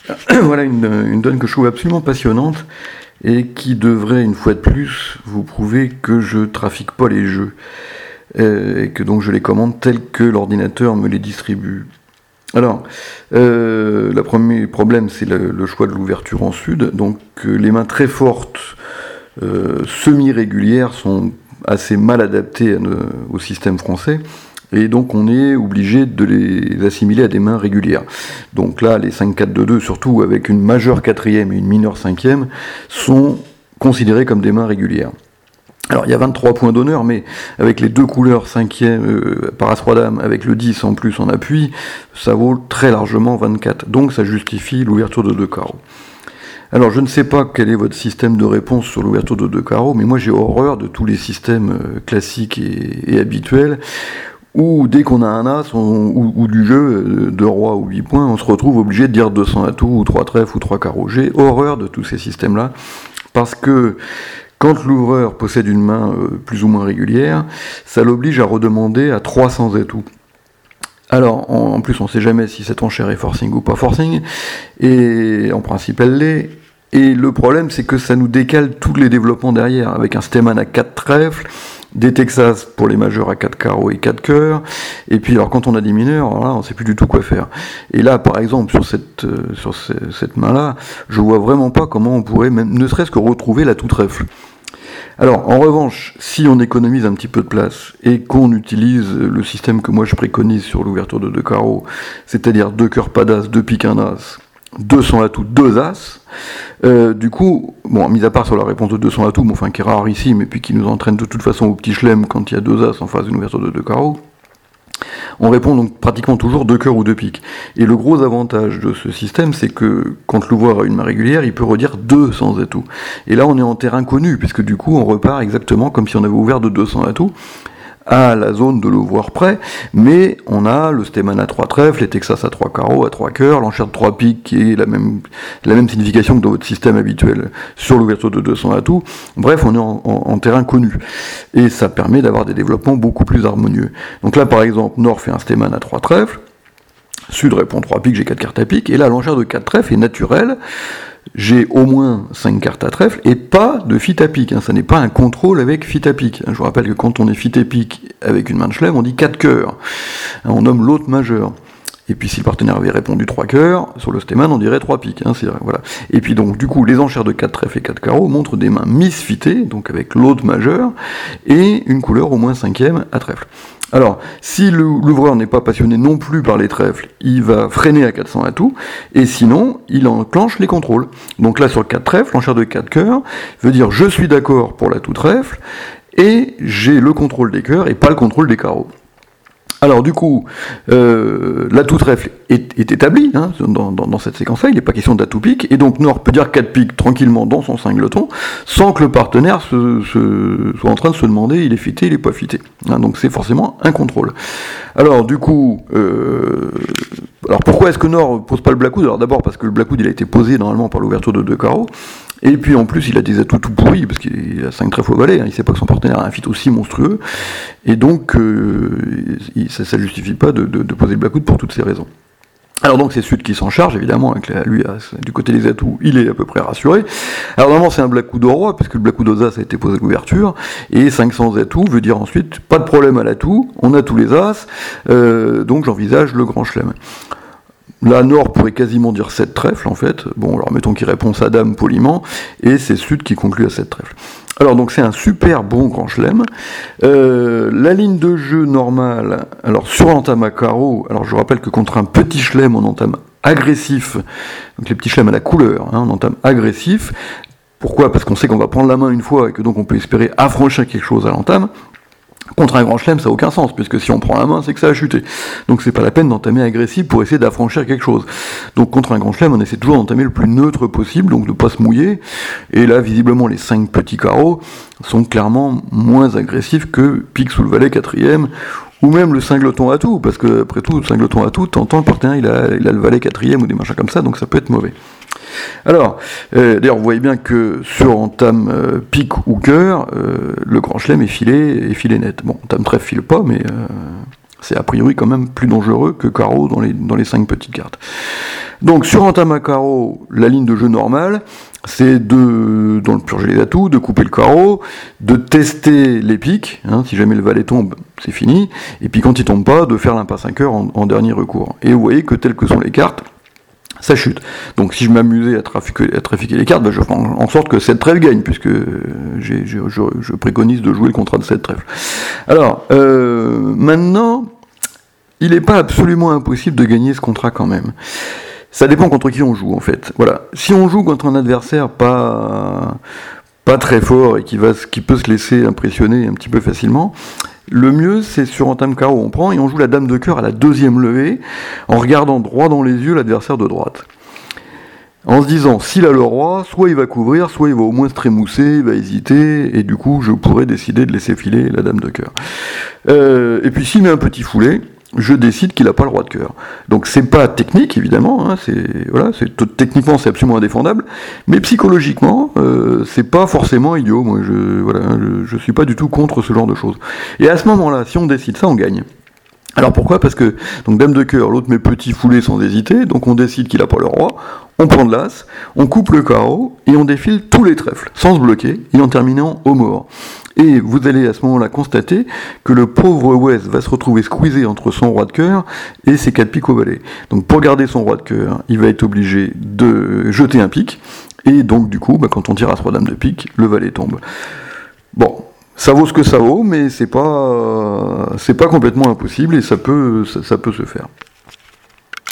Voilà une donne que je trouve absolument passionnante et qui devrait, une fois de plus, vous prouver que je trafique pas les jeux et que donc je les commande tels que l'ordinateur me les distribue. Alors, le premier problème, c'est le choix de l'ouverture en sud. Donc, les mains très fortes, semi-régulières, sont assez mal adaptées au système français. Et donc on est obligé de les assimiler à des mains régulières. Donc là, les 5-4-2-2, surtout avec une majeure quatrième et une mineure cinquième, sont considérés comme des mains régulières. Alors il y a 23 points d'honneur, mais avec les deux couleurs cinquième par As-Roi Dame, avec le 10 en plus en appui, ça vaut très largement 24. Donc ça justifie l'ouverture de 2 carreaux. Alors je ne sais pas quel est votre système de réponse sur l'ouverture de 2 carreaux, mais moi j'ai horreur de tous les systèmes classiques et habituels, où dès qu'on a un as ou du jeu de roi ou 8 points, on se retrouve obligé de dire 200 atouts ou 3 trèfles ou 3 carreaux. J'ai horreur de tous ces systèmes-là, parce que quand l'ouvreur possède une main plus ou moins régulière, ça l'oblige à redemander à 300 atouts. Alors, en plus, on ne sait jamais si cette enchère est forcing ou pas forcing, et en principe, elle l'est. Et le problème, c'est que ça nous décale tous les développements derrière, avec un Steman à 4 trèfles, des Texas pour les majeurs à 4 carreaux et 4 cœurs, et puis alors quand on a des mineurs, alors là, on ne sait plus du tout quoi faire. Et là, par exemple, sur cette main-là, je vois vraiment pas comment on pourrait, même ne serait-ce que retrouver la tout trèfle. Alors, en revanche, si on économise un petit peu de place et qu'on utilise le système que moi je préconise sur l'ouverture de 2 carreaux, c'est-à-dire 2 cœurs pas d'as, 2 piques, 1 as, 200 atouts, 2 as, du coup, bon, mis à part sur la réponse de 200 atouts, mais enfin qui est rarissime et puis qui nous entraîne de toute façon au petit chelem quand il y a 2 as en face d'une ouverture de 2 carreaux, on répond donc pratiquement toujours 2 cœurs ou 2 piques. Et le gros avantage de ce système, c'est que quand l'ouvreur a une main régulière, il peut redire 200 atouts. Et là, on est en terrain connu, puisque du coup, on repart exactement comme si on avait ouvert de 200 atouts à la zone de l'ouvroir près, mais on a le Steman à 3 trèfles, les Texas à 3 carreaux, à 3 cœurs, l'enchère de 3 piques qui est la même signification que dans votre système habituel sur l'ouverture de 200 atouts. Bref, on est en terrain connu. Et ça permet d'avoir des développements beaucoup plus harmonieux. Donc là, par exemple, Nord fait un Steman à 3 trèfles, Sud répond 3 piques, j'ai 4 cartes à pique, et là, l'enchère de 4 trèfles est naturelle. J'ai au moins 5 cartes à trèfle et pas de fit à pique. Ça n'est pas un contrôle avec fit à pique. Je vous rappelle que quand on est fit à pique avec une main de chelem, on dit 4 cœurs. On nomme l'autre majeur. Et puis si le partenaire avait répondu 3 cœurs, sur le Steman, on dirait 3 piques. Voilà. Et puis donc, du coup, les enchères de 4 trèfles et 4 carreaux montrent des mains misfitées, donc avec l'autre majeur, et une couleur au moins 5e à trèfle. Alors, si l'ouvreur n'est pas passionné non plus par les trèfles, il va freiner à 400 atouts, et sinon, il enclenche les contrôles. Donc là, sur 4 trèfles, l'enchère de 4 cœurs veut dire je suis d'accord pour la tout trèfle, et j'ai le contrôle des cœurs et pas le contrôle des carreaux. Alors du coup, la tout trèfle est établie dans cette séquence-là, il n'est pas question d'atout pique, et donc Nord peut dire 4 piques tranquillement dans son singleton, sans que le partenaire soit en train de se demander il est fité, il n'est pas fité. Donc c'est forcément un contrôle. Alors du coup, alors pourquoi est-ce que Nord pose pas le Blackwood ? Alors d'abord parce que le Blackwood il a été posé normalement par l'ouverture de 2 carreaux, et puis en plus il a des atouts tout pourris, parce qu'il a 5 trèfles au valet, il sait pas que son partenaire a un fit aussi monstrueux, et donc ça justifie pas de poser le Blackwood pour toutes ces raisons. Alors donc c'est Sud qui s'en charge, évidemment, avec lui, du côté des atouts, il est à peu près rassuré. Alors normalement c'est un Blackwood au roi, puisque le Blackwood aux as a été posé à l'ouverture, et 500 atouts veut dire ensuite, pas de problème à l'atout, on a tous les as, donc j'envisage le grand chelem. Là, Nord pourrait quasiment dire 7 trèfles, en fait. Bon, alors mettons qu'il répond sa dame poliment, et c'est Sud qui conclut à 7 trèfles. Alors, donc c'est un super bon grand chelem. La ligne de jeu normale, alors sur l'entame à carreau, alors je rappelle que contre un petit chelem, on entame agressif, donc les petits chelems à la couleur, on entame agressif. Pourquoi ? Parce qu'on sait qu'on va prendre la main une fois, et que donc on peut espérer affranchir quelque chose à l'entame. Contre un grand chelem, ça n'a aucun sens, puisque si on prend la main, c'est que ça a chuté. Donc c'est pas la peine d'entamer agressif pour essayer d'affranchir quelque chose. Donc contre un grand chelem, on essaie toujours d'entamer le plus neutre possible, donc de pas se mouiller. Et là, visiblement, les 5 petits carreaux sont clairement moins agressifs que pique sous le valet 4e, ou même le singleton à tout, parce que après tout, le singleton à tout, t'entends le partenaire, il a le valet 4e ou des machins comme ça, donc ça peut être mauvais. Alors, d'ailleurs, vous voyez bien que sur entame pique ou cœur, le grand chelem est filé net. Bon, entame trèfle file pas, mais C'est a priori quand même plus dangereux que carreau dans les 5 petites cartes. Donc sur entame à carreau, la ligne de jeu normale, c'est dans le purger les atouts, de couper le carreau, de tester les piques, si jamais le valet tombe, c'est fini, et puis quand il tombe pas, de faire l'impasse 5 heures en dernier recours. Et vous voyez que telles que sont les cartes, ça chute. Donc si je m'amusais à trafiquer les cartes, je ferai en sorte que cette trèfle gagne, puisque je préconise de jouer le contrat de cette trèfle. Alors, maintenant, il n'est pas absolument impossible de gagner ce contrat quand même. Ça dépend contre qui on joue, en fait. Voilà. Si on joue contre un adversaire pas très fort et qui peut se laisser impressionner un petit peu facilement, le mieux, c'est sur entame carreau, on prend et on joue la dame de cœur à la deuxième levée, en regardant droit dans les yeux l'adversaire de droite. En se disant, s'il a le roi, soit il va couvrir, soit il va au moins se trémousser, il va hésiter, et du coup, je pourrais décider de laisser filer la dame de cœur. Et puis, s'il met un petit foulet, je décide qu'il n'a pas le roi de cœur. Donc c'est pas technique évidemment, techniquement c'est absolument indéfendable, mais psychologiquement c'est pas forcément idiot. Moi je suis pas du tout contre ce genre de choses. Et à ce moment-là, si on décide ça, on gagne. Alors pourquoi ? Parce que donc dame de cœur, l'autre met petit foulet sans hésiter, donc on décide qu'il n'a pas le roi, on prend de l'as, on coupe le carreau et on défile tous les trèfles sans se bloquer et en terminant au mort. Et vous allez à ce moment-là constater que le pauvre Wes va se retrouver squeezé entre son roi de cœur et ses 4 piques au valet. Donc pour garder son roi de cœur, il va être obligé de jeter un pique, et donc du coup, quand on tire à 3 dames de pique, le valet tombe. Bon, ça vaut ce que ça vaut, mais c'est pas complètement impossible et ça peut se faire.